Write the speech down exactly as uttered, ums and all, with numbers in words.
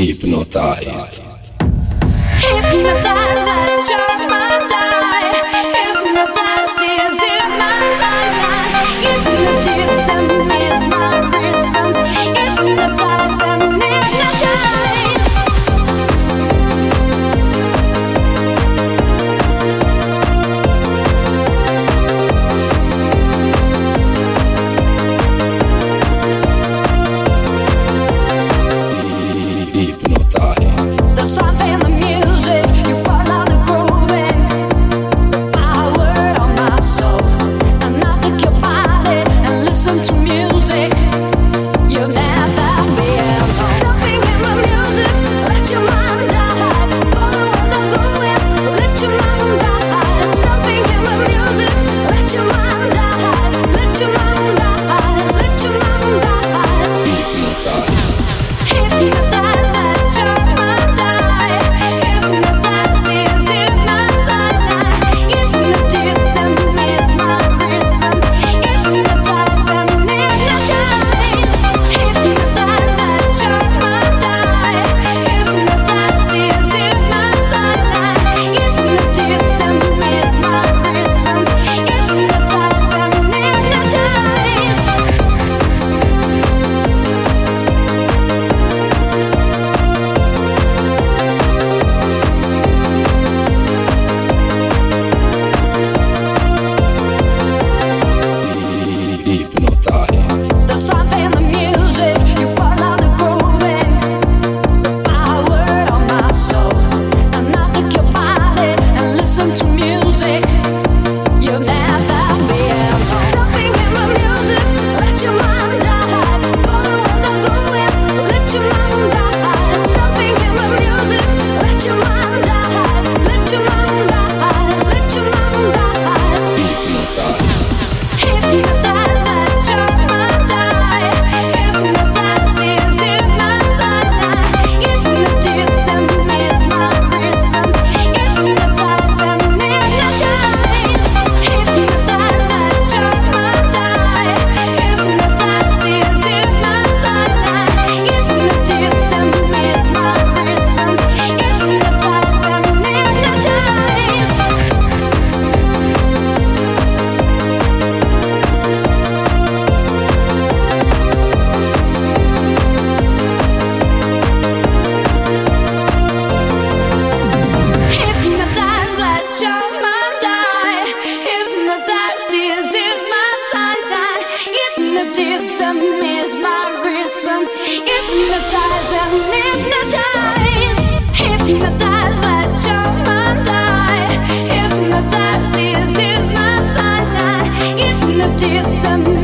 Hypnotized. Hypnotized, let your mind die. Hypnotized, this is my sunshine. Hypnotism is my reason. Hypnotized and hypnotized. Hypnotized. The sound and the music, you follow the grooving. The power of my soul. And I take your body and listen to music. You'll never be alone. Something in the music, let your mind die. Follow the grooving, let your mind die. Something in the music, let your mind die. Let your mind die. Let your mind die. Hypnotized. Hypnotized, let your mind die. Hypnotized, this is my sunshine. Hypnotism is my reason. Hypnotized and hypnotized. Hypnotized, let your mind die. Hypnotized, this is my sunshine. Hypnotism is my reason. Hypnotized and hypnotized. Hypnotized. The sound and the music, you follow the grooving. The power of my soul. And I take your body and listen to music. You'll never be alone. Something in the music, let your mind die. Follow the grooving, let your mind die. Something in the music, let your mind die. Let your mind die. Let your mind die. Hypnotized. Hypnotized, let your mind die. Hypnotized, this is my sunshine. Hypnotism is my reason. Hypnotized and hypnotized. Hypnotized, let your mind die. Hypnotized, this is my sunshine. Hypnotism is my reason. Hypnotized and hypnotized. Hypnotized, let your mind die. Hypnotized, this is my sunshine. Hypnotism is my reason. Hypnotized and hypnotized. Hypnotized, let your mind die. Hypnotized, this is my sunshine. Hypnotism